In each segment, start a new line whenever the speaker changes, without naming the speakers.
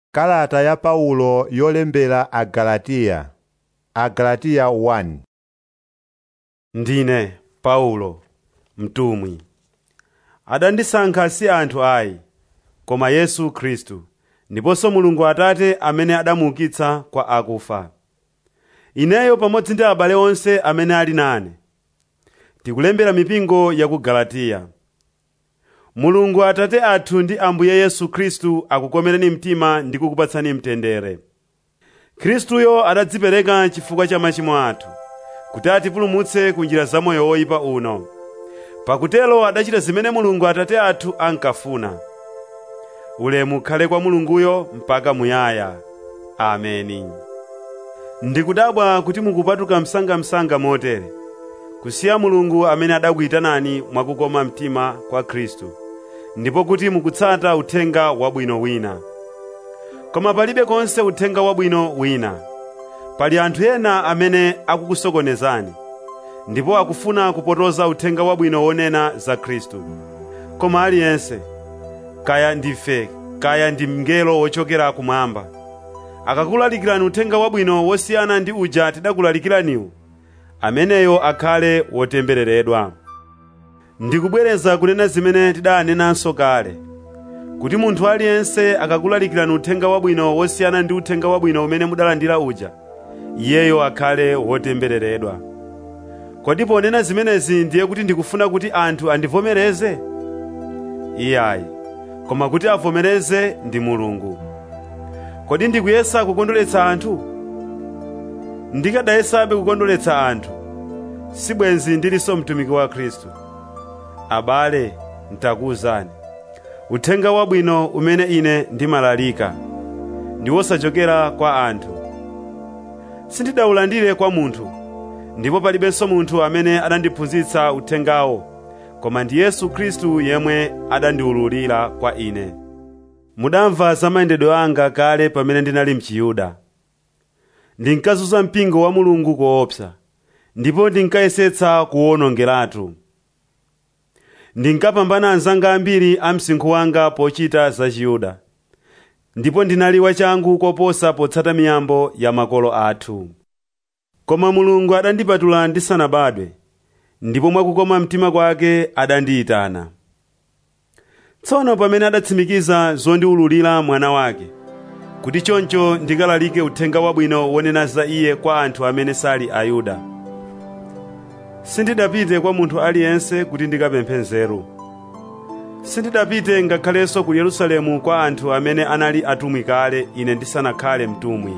Kalata ya Paulo yolembera Agalatiya. Agalatiya 1.
Ndine Paulo, mtumwi. Adandisankha si anthu ayi, koma Yesu Khristu, ndiponso Mulungu Atate amene adamuukitsa kwa akufa. Ineyo pamodzi ndi abale onse amene ali nane, tikulembera mipingo ya ku Galatiya. Mulungu Atate athu ndi Ambuye Yesu Khristu akukomereni mtima ndi kukupatsani mtendere. Khristuyo adadzipereka chifukwa cha machimo athu, kuti atipulumutse ku njira za moyo woyipa uno. Pakutelo adachita zimene Mulungu Atate athu ankafuna. Ulemu ukhale kwa Mulunguyo mpaka muyaya. Ameni. Ndikudabwa kuti mukupatuka msangamsanga motere, kusiya Mulungu amene adakuyitanani mwakukoma mtima kwa Khristu, ndipo kuti mukutsata uthenga wabwino wina. Koma palibe konse uthenga wabwino wina. Pali anthu ena amene akukusokonezani, ndipo akufuna kupotoza uthenga wabwino wonena za Khristu. Koma aliyense, kaya ndife, kaya ndi mngelo wochokera kumwamba, akakulalikirani uthenga wabwino wosiyana ndi uja tidakulalikiraniwu, ameneyo akhale wotembereredwa. Ndikubwereza kunena zimene tidanenanso kale, kuti munthu aliyense akakulalikirani uthenga wabwino wosiyana ndi uthenga wabwino umene mudalandira uja, iyeyo akhale wotembereredwa. Kodi ponena zimenezi ndiye kuti ndikufuna kuti anthu andivomereze? Iyayi, koma kuti avomereze ndi Mulungu. Kodi ndikuyesa kukondweretsa anthu? Ndikadayesabe kukondweretsa anthu, sibwenzi ndilinso mtumiki wa Khristu. Abale, ntakuwuzani, uthenga wabwino umene ine ndimalalika ndi wosachokera kwa anthu. Sindidawulandire kwa munthu, ndipo palibenso munthu amene adandiphunzitsa uthengawo, koma ndi Yesu Khristu yemwe adandiwululira kwa ine. Mudamva za mayendedwe anga kale pamene ndinali m'Chiyuda. Ndinkazunza mpingo wa Mulungu koopsa, ndipo ndinkayesetsa kuwonongeratu. Ndinkapambana anzanga ambiri a msinkhu wanga pochita za Chiyuda, ndipo ndinali wachangu koposa potsata miyambo ya makolo athu. Koma Mulungu adandipatula ndisanabadwe, ndipo mwakukoma mtima kwake adandiyitana. Tsono pamene adatsimikiza zondiwululira mwana wake, kuti choncho ndikalalike uthenga wabwino wonena za iye kwa anthu amene sali Ayuda, sindidapite kwa munthu aliyense kuti ndikapemphe nzeru. Sindidapite ngakhalenso ku Yerusalemu kwa anthu amene anali atumwi kale ine ndisanakhale mtumwi.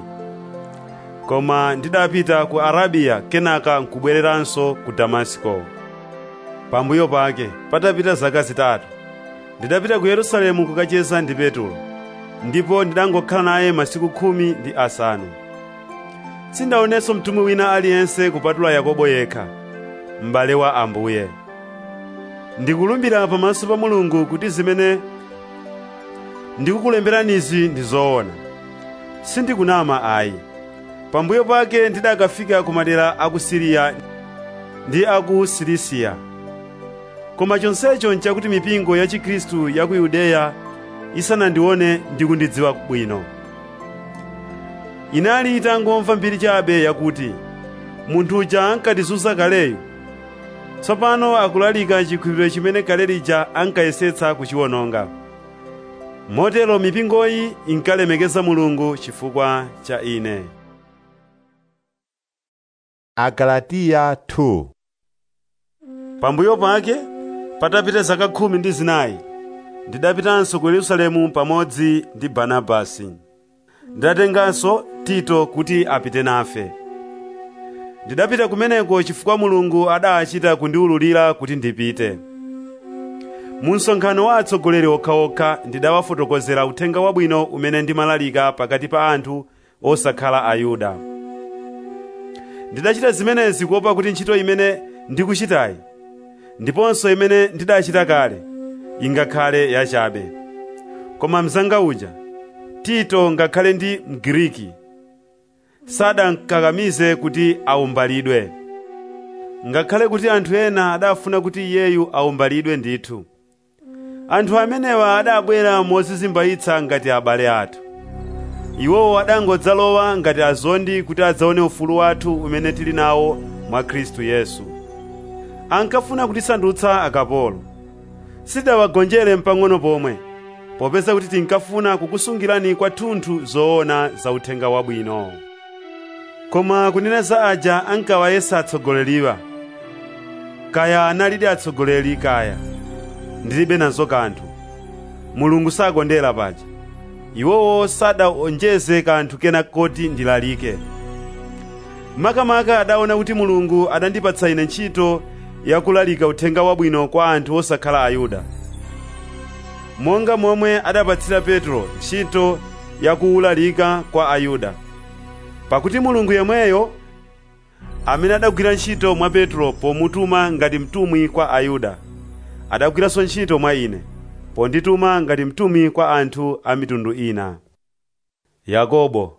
Koma ndidapita ku Arabiya, kenaka nkubwereranso ku Damasiko. Pambuyo pake, patapita zaka zitatu, ndidapita ku Yerusalemu kukacheza ndi Petulo, ndipo ndidangokhala naye masiku 15. Sindaonenso mtumwi wina aliyense kupatula Yakobo yekha, m'bale wa Ambuye. Ndikulumbira pamaso pa Mulungu kuti zimene ndikukulemberanizi ndi zoona. Sindikunama ayi. Pambuyo pake ndidakafika ku madera a ku Siriya ndi a ku Silisiya. Koma chonsecho nchakuti mipingo ya Chikhristu ya ku Yudeya isanandione ndi kundidziwa bwino. Inali itangomva mbiri chabe yakuti munthu uja ankatizunza kaleyu, tsopano akulalika chikhulupiriro chimene kale lija ankayesetsa kuchiwononga. Motero mipingoyi inkalemekeza Mulungu chifukwa cha ine.
Agalatiya 2.
Pambuyo pake, patapita zaka 14, ndidapitanso ku Yerusalemu pamodzi ndi Barnabasi. Ndidatenganso Tito kuti apite nafe. Ndidapita kumeneko chifukwa Mulungu adachita kundiwululira kuti ndipite. Mu msonkhano wa atsogoleri okhaokha ndidawafotokozera uthenga wabwino umene ndimalalika pakati pa anthu osakhala Ayuda. Ndidachita zimenezi kuopa kuti ntchito imene ndikuchitayi, ndiponso imene ndidachita kale, ingakhale yachabe. Koma mzanga uja, Tito, ngakhale ndi Mgiriki, sadankakamize kuti awumbalidwe. Ngakhale kuti anthu ena adafuna kuti iyeyu awumbalidwe ndithu. Anthu amenewa adabwera mozizimbayitsa ngati abale athu. Iwowo adangodzalowa ngati azondi kuti adzaone ufulu wathu umene tili nawo mwa Khristu Yesu. Ankafuna kutisandutsa akapolo. Sidawagonjere mpang'ono pomwe, popeza kuti tinkafuna kukusungirani kwathunthu zoona za uthenga wabwino. Koma kunena za aja ankawayesa atsogoleriwa, kaya analidi atsogoleri kaya, ndilibe nazo kanthu. Mulungu sakondera paja. Iwowo sadaonjeze kanthu kena koti ndilalike. Makamaka adaona kuti Mulungu adandipatsa ine ntchito yakulalika uthenga wabwino kwa anthu osakhala Ayuda, monga momwe adapatsira Petro ntchito yakuulalika kwa Ayuda. Pakuti Mulungu yemweyo amene adagwira ntchito mwa Petro pomutuma ngati mtumwi kwa Ayuda, adagwiranso ntchito mwa ine pondituma ngati mtumwi kwa anthu a mitundu ina. Yakobo,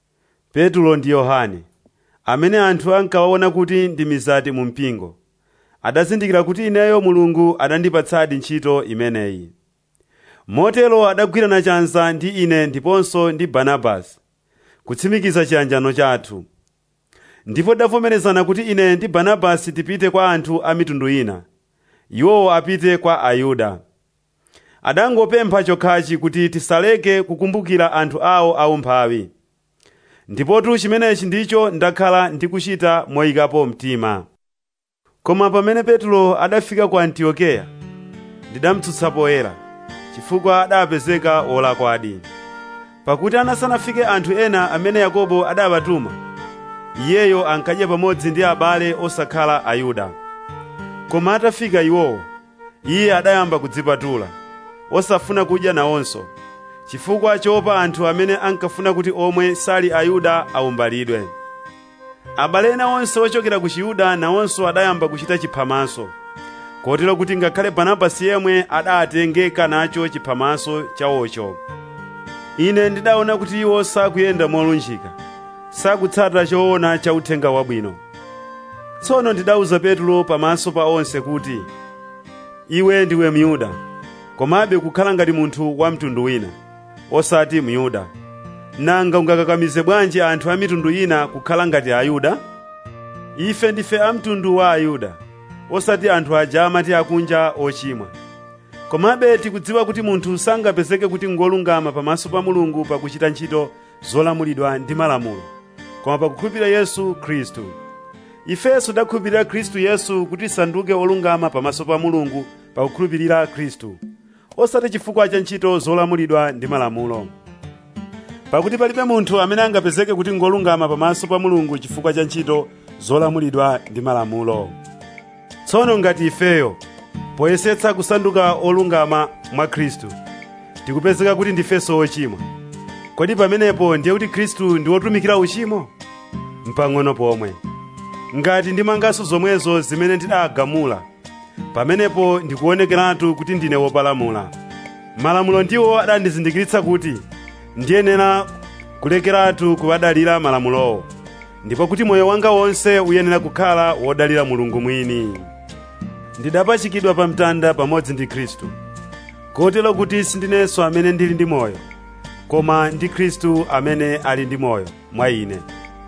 Petro ndi Yohane, amene anthu ankawaona kuti ndi mizati mu mpingo, adazindikira kuti ineyo Mulungu adandipatsadi ntchito imeneyi. Motero adagwirana chanza ndi ine ndiponso ndi Barnabasi kutsimikiza chiyanjano chathu. Ndipo davomerezana kuti ine ndi Barnabasi tipite kwa anthu a mitundu ina, iwowo apite kwa Ayuda. Adangopempha chokhachi kuti tisaleke kukumbukira anthu awo aumphawi. Ndipotu chimenechi ndicho ndakhala ndikuchita moyikapo mtima. Koma pamene Petro adafika ku Antiokeya, ndidamutsutsa poyera, chifukwa adapezeka wolakwadi. Pakuti anasanafike anthu ena amene Yakobo adawatuma, iyeyo ankadya pamodzi ndi abale osakhala Ayuda. Koma atafika iwowo, iye adayamba kudzipatula, osafuna kudya nawonso, chifukwa choopa anthu amene ankafuna kuti omwe sali Ayuda awumbalidwe. Abale ena onse ochokera ku Chiyuda nawonso adayamba kuchita chiphamaso, kotero kuti ngakhale Barnabasi yemwe adatengeka nacho chiphamaso chawocho. Ine ndidaona kuti iwo sakuyenda molunjika, sakutsata choona cha uthenga wabwino. Tsono ndidauza Petro pamaso pa onse kuti, iwe ndiwe Myuda, komabe kukhala ngati munthu wa mtundu wina, osati Myuda. Nanga ungakakamize bwanji anthu a mitundu ina kukhala ngati Ayuda? Ife ndife a mtundu wa Ayuda, osati anthu aja amati akunja ochimwa. Komabe tikudziwa kuti munthu sangapezeke kuti ngolungama pamaso pa Mulungu pakuchita ntchito zolamulidwa ndi malamulo, koma pakukhulupirira Yesu Khristu. Ifenso takhulupirira Khristu Yesu kuti tisanduke olungama pamaso pa Mulungu pakukhulupirira Khristu, osati chifukwa cha ntchito zolamulidwa ndi malamulo. Pakuti palibe munthu amene angapezeke kuti ngolungama pamaso pa Mulungu chifukwa cha ntchito zolamulidwa ndi malamulo. Tsono ngati ifeyo poyesetsa kusanduka olungama mwa Khristu, tikupezeka kuti ndifenso ochimwa, kodi pamenepo ndiye kuti Khristu ndi wotumikira uchimo? Mpang'ono pomwe. Ngati ndimanganso zomwezo zimene ndidagamula, pamenepo ndikuonekeratu kuti ndine wopalamula. Malamulo ndiwo adandizindikiritsa kuti ndiyenera kulekeratu kuwadalira malamulowo, ndipo kuti moyo wanga wonse uyenera kukhala wodalira Mulungu mwini. Ndidapachikidwa pa mtanda pamodzi ndi Khristu, kotero kuti sindinenso amene ndili ndi moyo, koma ndi Khristu amene ali ndi moyo mwa ine.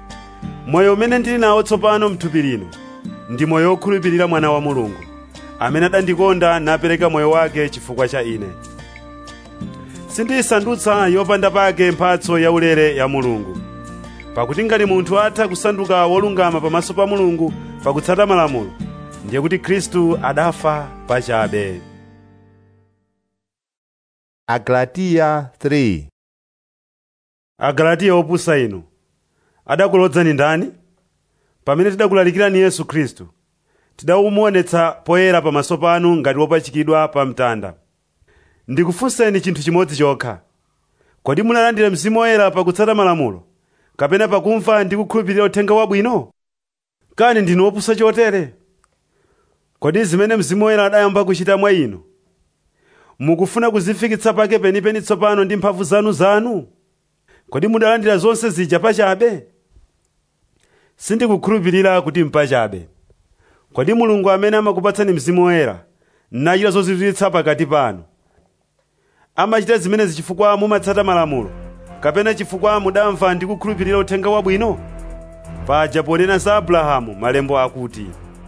Moyo umene ndili nawo tsopano m'thupi lino ndi moyo wokhulupirira Mwana wa Mulungu, amene adandikonda napereka moyo wake chifukwa cha ine. Sindiyisandutsa yopanda pake mphatso yaulere ya Mulungu. Pakuti ngati munthu atha kusanduka wolungama pamaso pa Mulungu pakutsata malamulo, ndiye kuti Khristu adafa pachabe.
Agalatiya 3.
Agalatiya opusa inu, adakulodzani ndani? Pamene tidakulalikirani Yesu Khristu, tidawumuonetsa poyera pamaso panu ngati wopachikidwa pa mtanda. Ndikufunseni chinthu chimodzi chokha. Kodi munalandira Mzimu Woyera pakutsata malamulo, kapena pakumva ndi kukhulupirira uthenga wabwino? Kani ndinu opusa chotere? Kodi zimene Mzimu Woyera adayamba kuchita mwa inu, mukufuna kuzifikitsa pake penipeni tsopano ndi mphamvu zanu? Kodi mudalandira zonse zija pachabe? Sindikukhulupirira kuti mpachabe. Kodi Mulungu amene amakupatsani Mzimu Woyera nachita zozizwitsa pakati panu, amachita zimenezi chifukwa mumatsata malamulo, kapena chifukwa mudamva ndi kukhulupirira uthenga wabwino? Paja ponena za Abrahamu malembo akuti,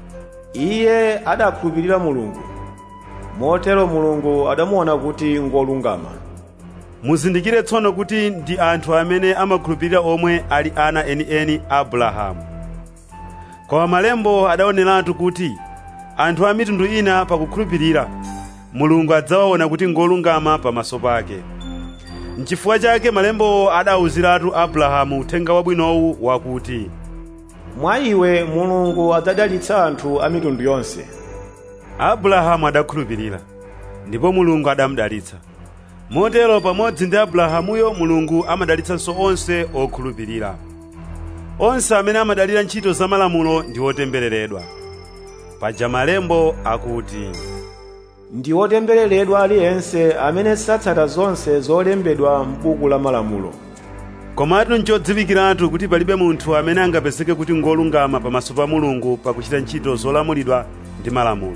iye adakhulupirira Mulungu, motero Mulungu adamuona kuti ngolungama.
Muzindikire tsono kuti ndi anthu amene amakhulupirira omwe ali ana enieni a Abrahamu. Koma malembo adaoneratu kuti anthu a mitundu ina pakukhulupirira Mulungu adzawaona kuti ngolungama pamaso pake. N'chifukwa chake malembo adawuziratu Abrahamu uthenga wabwinowu wakuti,
mwa iwe Mulungu adzadalitsa anthu a mitundu yonse.
Abrahamu adakhulupirira, ndipo Mulungu adamudalitsa. Motero pamodzi ndi Abrahamuyo Mulungu amadalitsanso onse okhulupirira. Onse amene amadalira ntchito za malamulo ndi otembereredwa. Paja malembo akuti,
ndi otembereredwa aliyense amene satsata zonse zolembedwa m'buku la malamulo.
Komatu nchodziwikiratu kuti palibe munthu amene angapezeke kuti ngolungama pamaso pa Mulungu pakuchita ntchito zolamulidwa ndi malamulo.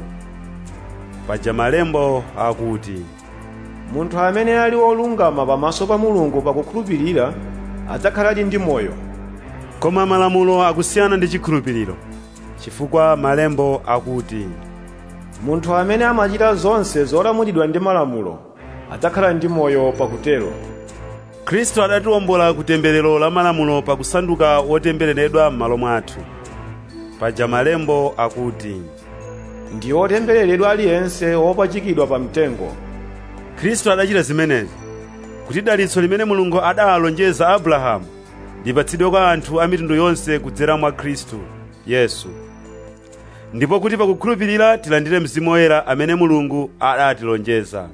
Paja malembo akuti,
munthu amene ali wolungama pamaso pa Mulungu pakukhulupirira adzakhaladi ndi moyo.
Koma malamulo akusiyana ndi chikhulupiriro, chifukwa malembo akuti,
munthu amene amachita zonse zolamulidwa ndi malamulo adzakhala ndi moyo pakutero.
Khristu adatiwombola kutemberero la malamulo pakusanduka wotembereredwa m'malo mwathu. Paja malembo akuti,
ndi otembereredwa aliyense wopachikidwa pa mtengo.
Khristu adachita zimenezi kuti dalitso limene Mulungu adalonjeza Abrahamu lipatsidwe kwa anthu a mitundu yonse kudzera mwa Khristu Yesu. Ndipo kuti pakukhulupirira tilandire Mzimu Woyera amene Mulungu adatilonjeza.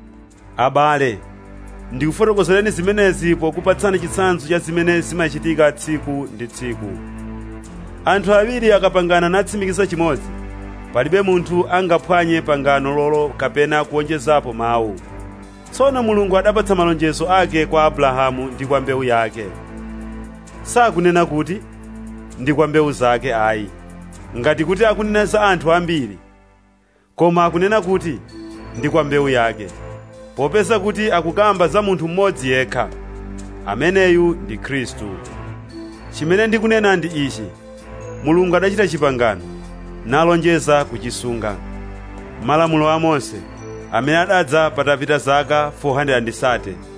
Abale, ndikufotokozereni zimenezi pokupatsani chitsanzo cha zimene zimachitika tsiku ndi tsiku. Anthu awiri akapangana natsimikiza chimodzi, palibe munthu angaphwanye pangano lolo kapena kuwonjezapo mawu. Tsono Mulungu adapatsa malonjezo ake kwa Abrahamu ndi kwa mbewu yake. Sakunena kuti ndi kwa mbewu zake ayi, ngati kuti akunena za anthu ambiri, koma akunena kuti ndi kwa mbewu yake, popeza kuti akukamba za munthu mmodzi yekha, ameneyu ndi Khristu. Chimene ndikunena ndi ichi: Mulungu adachita chipangano nalonjeza kuchisunga. Malamulo a Mose amene adadza patapita zaka 430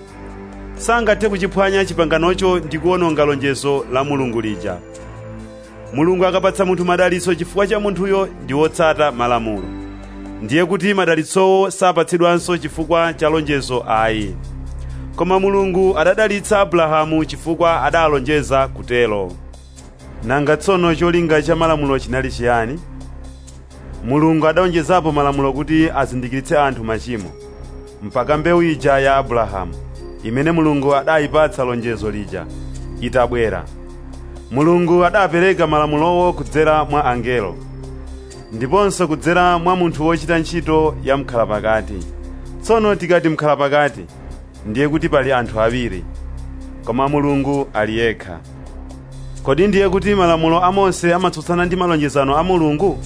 sangathe kuchiphwanya chipanganocho ndi kuwononga lonjezo la Mulungu lija. Mulungu akapatsa munthu madalitso chifukwa cha munthuyo ndi wotsata malamulo, ndiye kuti madalitsowo sapatsidwanso chifukwa cha lonjezo ayi. Koma Mulungu adadalitsa Abrahamu chifukwa adalonjeza kutelo. Nanga tsono cholinga cha malamulo chinali chiyani? Mulungu adawonjezapo malamulo kuti azindikiritse anthu machimo, mpaka mbewu ija ya Abrahamu, imene Mulungu adayipatsa lonjezo lija, itabwera. Mulungu adapereka malamulowo kudzera mwa angelo, ndiponso kudzera mwa munthu wochita ntchito ya mkhalapakati. Tsono tikati mkhalapakati, ndiye kuti pali anthu awiri, koma Mulungu ali yekha. Kodi ndiye kuti malamulo a Mose amatsutsana ndi malonjezano a Mulungu?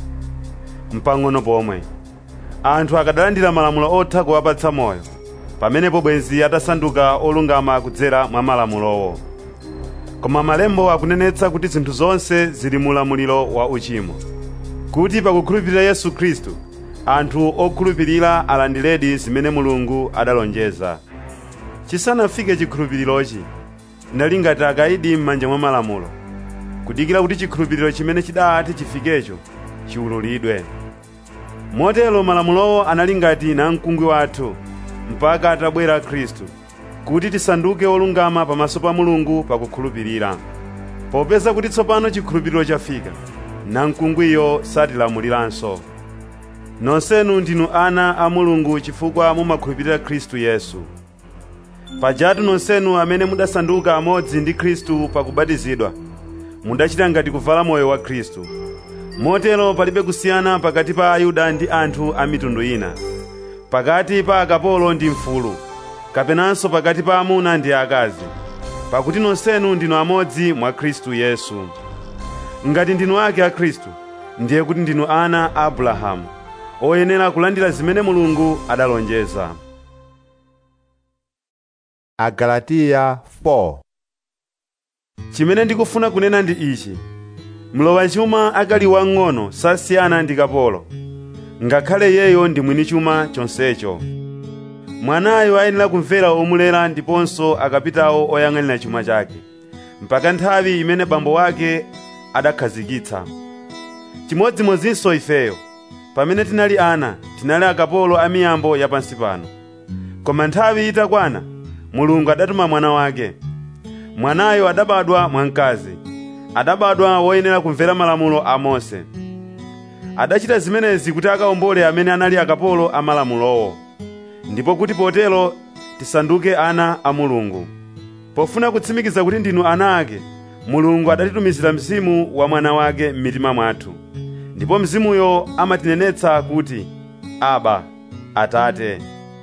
Mpang'ono pomwe. Anthu akadalandira malamulo otha kuwapatsa moyo, pamenepo bwenzi atasanduka olungama kudzera mwa malamulowo. Koma malembo akunenetsa kuti zinthu zonse zili mu ulamuliro wa uchimo, kuti pakukhulupirira Yesu Khristu anthu okhulupirira alandiredi zimene Mulungu adalonjeza. Chisanafike chikhulupirirochi, ndinali ngati akaidi m'manja mwa malamulo, kudikira kuti chikhulupiriro chimene chidati chifikecho chiwululidwe. Motero malamulowo anali ngati namkungwi wathu mpaka atabwera Khristu, kuti tisanduke olungama pamaso pa Mulungu pakukhulupirira. Popeza kuti tsopano chikhulupiriro chafika, namkungwiyo satilamuliranso. Nonsenu ndinu ana a Mulungu chifukwa mumakhulupirira Khristu Yesu. Pajatu nonsenu amene mudasanduka amodzi ndi Khristu pakubatizidwa, mudachita ngati kuvala moyo wa Khristu. Motero palibe kusiyana pakati pa Ayuda ndi anthu a mitundu ina, pakati pa akapolo ndi mfulu, kapenanso pakati pa amuna ndi akazi, pakuti nonsenu ndinu amodzi mwa Khristu Yesu. Ngati ndinu ake a Khristu, ndiye kuti ndinu ana a Abrahamu, oyenera kulandira zimene Mulungu adalonjeza.
Agalatiya 4.
Chimene ndikufuna kunena ndi ichi: mlowa chuma akali wang'ono sasiyana ndi kapolo, ngakhale yeyo ndi mwini chuma chonsecho. Mwanayo ayenera kumvera omulera ndiponso akapitawo oyang'anira chuma chake, mpaka nthawi imene bambo wake adakhazikitsa. Chimodzimodzinso ifeyo, pamene tinali ana, tinali akapolo a miyambo ya pansi pano. Koma nthawi itakwana, Mulungu adatuma mwana wake. Mwanayo adabadwa mwamkazi, adabadwa woyenera kumvera malamulo a Mose. Adachita zimenezi kuti akawombole amene anali akapolo a malamulowo, ndipo kuti potero tisanduke ana a Mulungu. Pofuna kutsimikiza kuti ndinu ana ake, Mulungu adatitumizira Mzimu wa mwana wake m'mitima mwathu, ndipo Mzimuyo amatinenetsa kuti, Aba, Atate.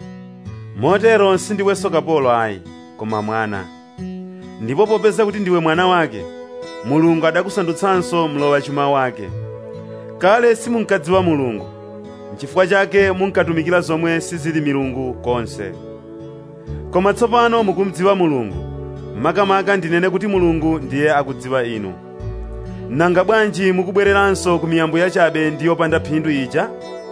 Motero sindiwenso kapolo ayi, koma mwana. Ndipo popeza kuti ndiwe mwana wake, Mulungu adakusandutsanso mlowa chuma wake. Kale simunkadziwa Mulungu, n'chifukwa chake munkatumikira zomwe sizili milungu konse. Koma tsopano mukumudziwa Mulungu, makamaka ndinene kuti Mulungu ndiye akudziwa inu. Nanga bwanji mukubwereranso ku miyambo yachabe ndi yopanda phindu ija?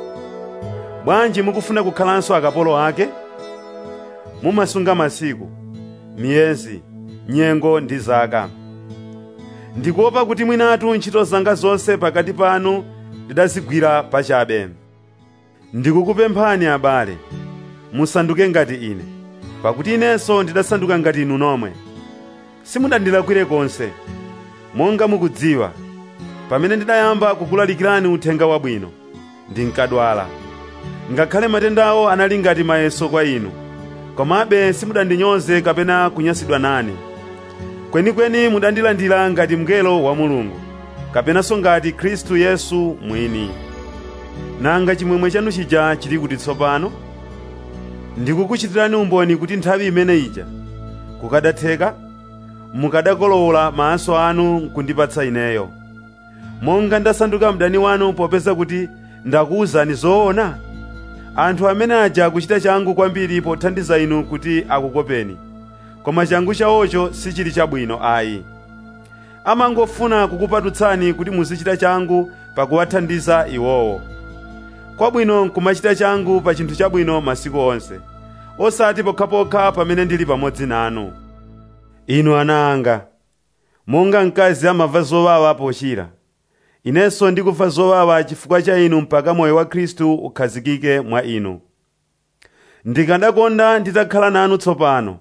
Bwanji mukufuna kukhalanso akapolo ake? Mumasunga masiku, miyezi, nyengo ndi zaka. Ndikuopa kuti mwinatu ntchito zanga zonse pakati panu ndidazigwira pachabe. Ndikukupemphani abale, musanduke ngati ine, pakuti inenso ndidasanduka ngati inu nomwe. Simudandilakwire konse, monga mukudziwa, pamene ndidayamba kukulalikirani uthenga wabwino, ndinkadwala. Ngakhale matendawo anali ngati mayeso kwa inu, komabe simudandinyoze kapena kunyansidwa nane. Kwenikweni mudandilandira ngati mngelo wa Mulungu, kapenanso ngati Khristu Yesu mwini. Nanga chimwemwe chanu chija chili kuti tsopano? Ndikukuchitirani umboni kuti nthawi imene ija, kukadatheka, mukadakolowola maso anu nkundipatsa ineyo. Monga ndasanduka mdani wanu popeza kuti ndakuwuzani zoona? Anthu amene aja akuchita changu kwambiri pothandiza inu kuti akukopeni, koma changu chawocho sichili chabwino ayi. Amangofuna kukupatutsani kuti muzichita changu pakuwathandiza iwowo. Kwabwino nkumachita changu pa chinthu chabwino masiku onse, osati pokhapokha pamene ndili pamodzi nanu. Inu ana anga, monga mkazi amava zowawa pochira, inenso ndikumva zowawa chifukwa cha inu mpaka moyo wa Khristu ukhazikike mwa inu. Ndikadakonda nditakhala nanu tsopano,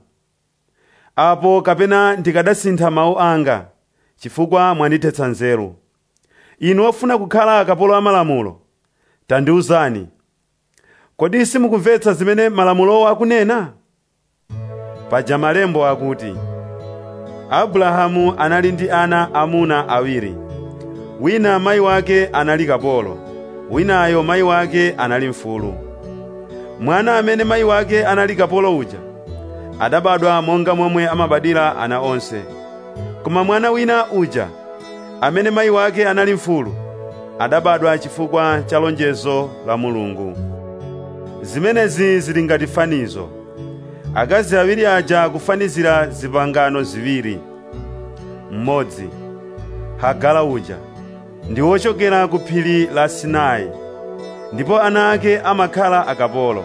apo kapena ndikadasintha mawu anga, chifukwa mwandithetsa nzeru. Inu ofuna kukhala akapolo a malamulo, tandiwuzani, kodi simukumvetsa zimene malamulowo akunena? Paja malembo akuti, Abrahamu anali ndi ana amuna awiri. Wina mayi wake anali kapolo, winayo mayi wake anali mfulu. Mwana amene mayi wake anali kapolo uja adabadwa monga momwe amabadira ana onse. Koma mwana wina uja amene mayi wake anali mfulu adabadwa chifukwa cha lonjezo la Mulungu. Zimenezi zili ngati fanizo. Akazi awiri aja kufanizira zipangano ziwiri. Mmodzi, Hagara uja, ndi wochokera ku phiri la Sinai, ndipo ana ake amakhala akapolo.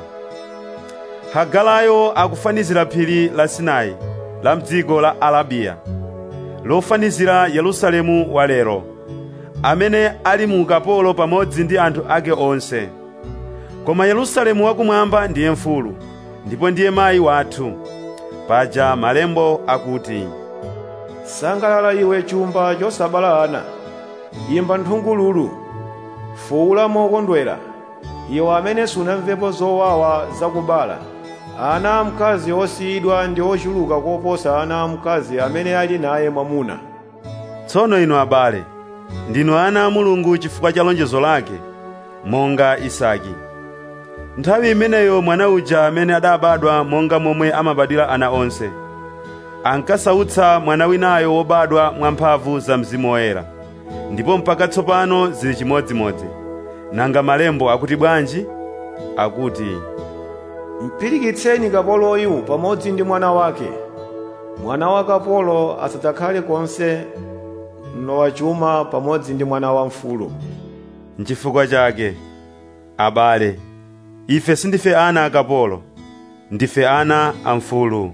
Hagarayo akufanizira phiri la Sinai la mdziko la Arabiya, lofanizira Yerusalemu wa lero, amene ali mu ukapolo pamodzi ndi anthu ake onse. Koma Yerusalemu wakumwamba ndiye mfulu, ndipo ndiye mayi wathu. Paja malembo akuti,
Sangalala iwe chumba chosabala ana, imba nthungululu, fuula mokondwera, iwe amene sunamvepo zowawa zakubala. Ana amkazi osiyidwa ndi ochuluka koposa ana amkazi amene ali naye mwamuna.
Tsono inu abale, ndinu ana a Mulungu chifukwa cha lonjezo lake, monga Isaki. Nthawi imeneyo mwana uja amene adabadwa monga momwe amabadira ana onse, ankasautsa mwana winayo wobadwa mwamphamvu za Mzimu Woyera, ndipo mpaka tsopano zili chimodzimodzi. Nanga malembo akuti bwanji? Akuti,
Mpirikitseni kapoloyu pamodzi ndi mwana wake. Mwana wa kapolo asadzakhale konse mlowa chuma pamodzi ndi mwana wa mfulu.
N'chifukwa chake, abale, ife sindife ana a kapolo, ndife ana a mfulu.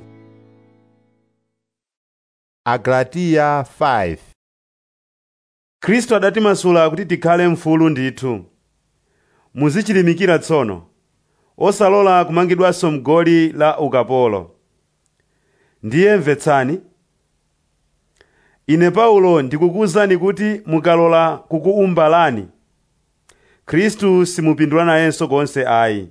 Agalatiya 5.
Khristu adatimasula kuti tikhale mfulu ndithu. Muzichilimikira tsono, osalola kumangidwanso mgoli la ukapolo. Ndiye mvetsani. Ine Paulo ndikukuwuzani kuti mukalola kukuumbalani, Khristu simupindula nayenso konse ayi.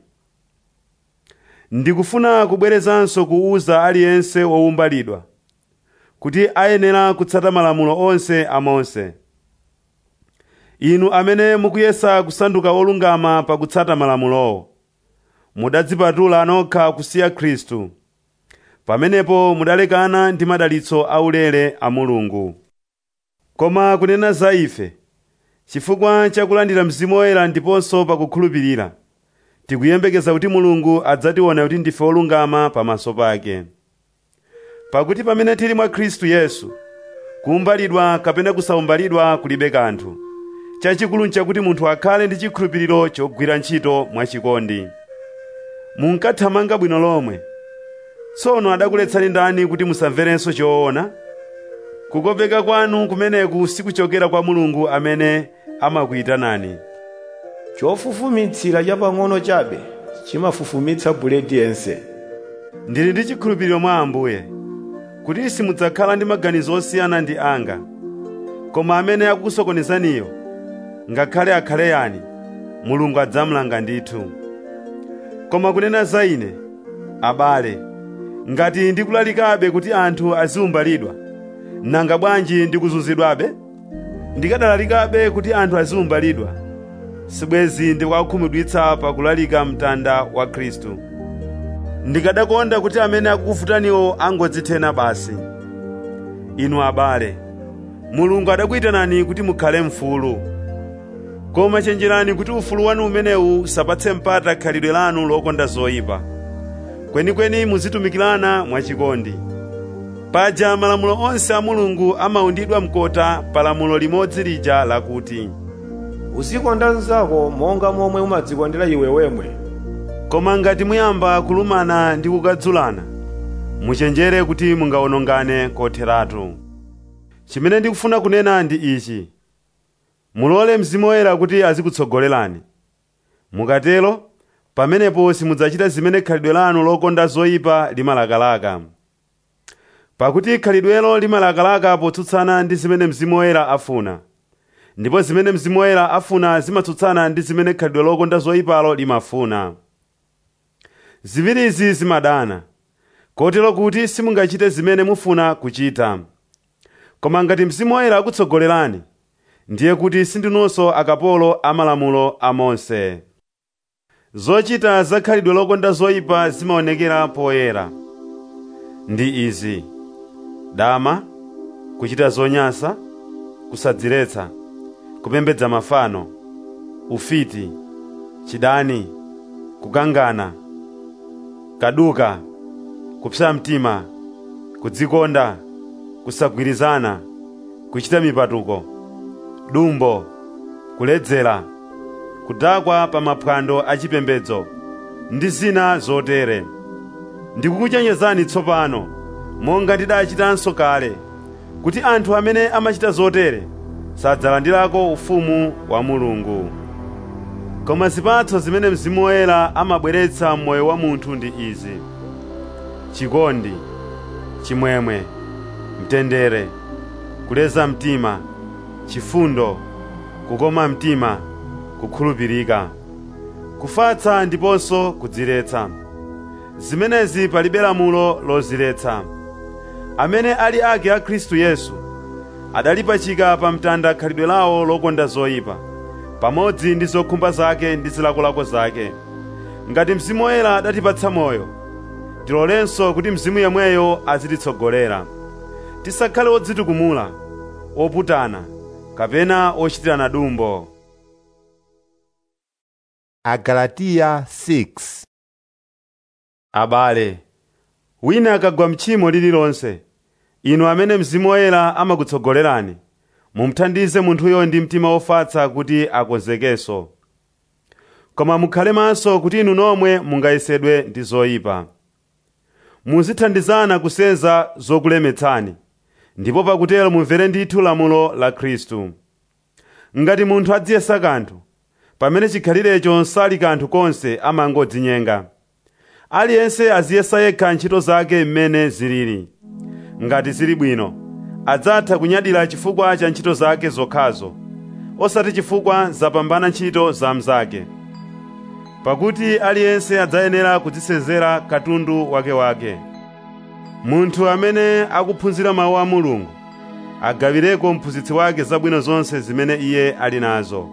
Ndikufuna kubwerezanso kuwuza aliyense wowumbalidwa kuti ayenera kutsata malamulo onse a Mose. Inu amene mukuyesa kusanduka olungama pakutsata malamulowo, mudadzipatula nokha kusiya Khristu. Pamenepo mudalekana ndi madalitso aulere a Mulungu. Koma kunena za ife, chifukwa chakulandira Mzimu Woyera ndiponso pakukhulupirira, tikuyembekeza kuti Mulungu adzationa kuti ndife olungama pamaso pake. Pakuti pamene tili mwa Khristu Yesu, kuumbalidwa kapena kusaumbalidwa kulibe kanthu. Chachikulu nchakuti munthu akhale ndi chikhulupiriro chogwira ntchito mwachikondi. Munkathamanga bwino lomwe. Tsono adakuletsani ndani kuti musamverenso choona? Kukopeka kwanu kumeneku sikuchokera kwa Mulungu amene amakuyitanani.
Chofufumitsira chapang'ono chabe chimafufumitsa buledi yense.
Ndili ndi chikhulupiriro mwa Ambuye kuti simudzakhala ndi maganizo osiyana ndi anga. Koma amene akukusokonezaniyo, ngakhale akhale yani, Mulungu adzamulanga ndithu. Koma kunena za ine, abale, ngati ndikulalikabe kuti anthu aziumbalidwa, nanga bwanji ndikuzunzidwabe? Ndikadalalikabe kuti anthu aziumbalidwa, sibwezi ndikuwakhumudwitsa pakulalika mtanda wa Khristu. Ndikadakonda kuti amene akukufutaniwo angodzithena basi. Inu abale, Mulungu adakuyitanani kuti mukhale mfulu. Koma chenjerani kuti ufulu wanu umenewu usapatse mpata khalidwe lanu lokonda zoyipa. Kwenikweni muzitumikirana mwachikondi. Paja malamulo onse a Mulungu amawundidwa mkota pa lamulo limodzi lija lakuti,
uzikonda mnzako monga momwe umadzikondera iwe wemwe.
Koma ngati muyamba kulumana ndi kukadzulana, muchenjere kuti mungawonongane kotheratu. Chimene ndikufuna kunena ndi ichi: mulole Mzimu Woyera kuti azikutsogolerani. Mukatero, pamenepo simudzachita zimene khalidwe lanu lokonda zoyipa limalakalaka. Pakuti khalidwelo limalakalaka potsutsana ndi zimene Mzimu Woyera afuna, ndipo zimene Mzimu Woyera afuna zimatsutsana ndi zimene khalidwe lokonda zoyipalo limafuna. Ziwirizi zimadana, kotero kuti simungachite zimene mufuna kuchita. Koma ngati Mzimu Woyera akutsogolerani, ndiye kuti sindinunso akapolo a malamulo a Mose. Zochita za khalidwe lokonda zoyipa zimaonekera poyera. Ndi izi: dama, kuchita zonyansa, kusadziretsa, kupembedza mafano, ufiti, chidani, kukangana, kaduka, kupsa mtima, kudzikonda, kusagwirizana, kuchita mipatuko, dumbo, kuledzera, kudakwa pa maphwando achipembedzo ndi zina zotere. Ndikukuchenjezani tsopano, monga ndidachitanso kale, kuti anthu amene amachita zotere sadzalandirako ufumu wa Mulungu. Koma zipatso zimene Mzimu Woyera amabweretsa m'moyo wa munthu ndi izi: chikondi, chimwemwe, mtendere, kuleza mtima, chifundo, kukoma mtima, kukhulupirika, kufatsa ndiponso kudziretsa. Zimenezi palibe lamulo loziletsa. Amene ali ake a Khristu Yesu adalipachika pa mtanda khalidwe lawo lokonda zoyipa, pamodzi ndi zokhumba zake ndi zilakolako zake. Ngati Mzimu Woyera adatipatsa moyo, tilolenso kuti Mzimu yemweyo azititsogolera. Tisakhale odzitukumula, oputana, kapena ochitirana dumbo.
Agalatiya 6.
Abale, wina akagwa mchimo lililonse, inu amene Mzimu Woyera amakutsogolerani, mumuthandize munthuyo ndi mtima wofatsa kuti akonzekenso. Koma mukhale maso kuti inu nomwe mungayesedwe ndi zoyipa. Muzithandizana kusenza zokulemetsani, ndipo pakutero mumvere ndithu lamulo la Khristu. Ngati munthu adziyesa kanthu, pamene chikhalirecho sali kanthu konse amangodzinyenga. Aliyense aziyesa yekha ntchito zake mmene zilili. Ngati zili bwino, adzatha kunyadira chifukwa cha ntchito zake zokhazo, osati chifukwa zapambana ntchito za mnzake. Pakuti aliyense adzayenera kudzisenzera katundu wakewake. Munthu amene akuphunzira mawu a Mulungu agawireko mphunzitsi wake zabwino zonse zimene iye ali nazo.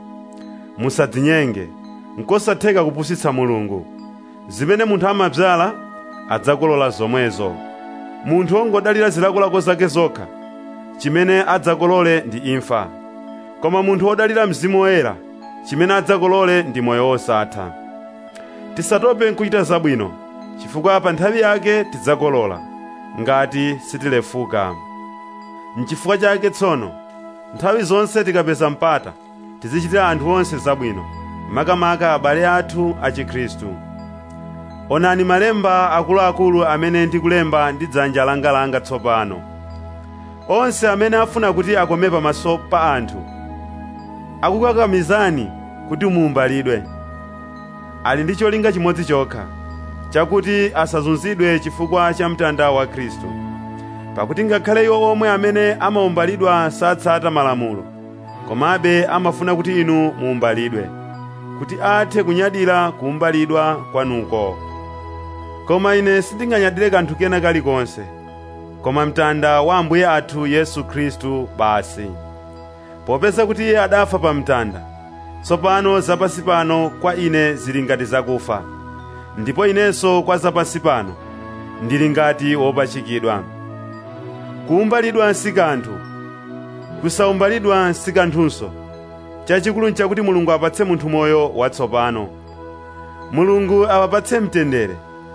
Musadzinyenge, nkosatheka kupusitsa Mulungu. Zimene munthu amadzala adzakolola zomwezo. Munthu wongodalira zilakolako zake zokha, chimene adzakolole ndi imfa. Koma munthu wodalira Mzimu Woyera, chimene adzakolole ndi moyo wosatha. Tisatope nkuchita zabwino, chifukwa pa nthawi yake tidzakolola, ngati sitilefuka. N'chifukwa chake tsono, nthawi zonse tikapeza mpata, tizichitira anthu onse zabwino, makamaka abale athu a Chikhristu. Onani malemba akuluakulu amene ndikulemba ndi dzanja langa tsopano. Onse amene afuna kuti akome pamaso pa anthu, akukakamizani kuti muumbalidwe. Ali ndi cholinga chimodzi chokha, chakuti asazunzidwe chifukwa cha mtanda wa Khristu. Pakuti ngakhale iwo omwe amene amaumbalidwa satsata malamulo, komabe amafuna kuti inu muumbalidwe, kuti athe kunyadira kuumbalidwa kwanuko. Koma ine sindinganyadire kanthu kena kalikonse, koma mtanda wa Ambuye athu Yesu Khristu basi. Popeza kuti iye adafa pa mtanda, tsopano zapansi pano kwa ine zili ngati zakufa, ndipo inenso kwa zapansi pano ndili ngati wopachikidwa. Kuumbalidwa si kanthu, kusaumbalidwa si kanthunso. Chachikulu nchakuti Mulungu apatse munthu moyo watsopano. Mulungu awapatse mtendere,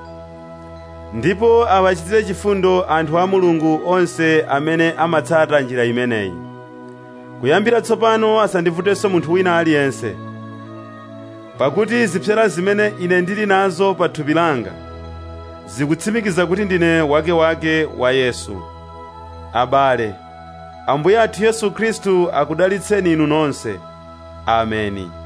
ndipo awachitire chifundo anthu a Mulungu onse amene amatsata njira imeneyi. Kuyambira tsopano asandivutenso munthu wina aliyense, pakuti zipsera zimene ine ndili nazo pa thupi langa zikutsimikiza kuti ndine wake wa Yesu. Abale, Ambuye athu Yesu Khristu akudalitseni inu nonse. Ameni.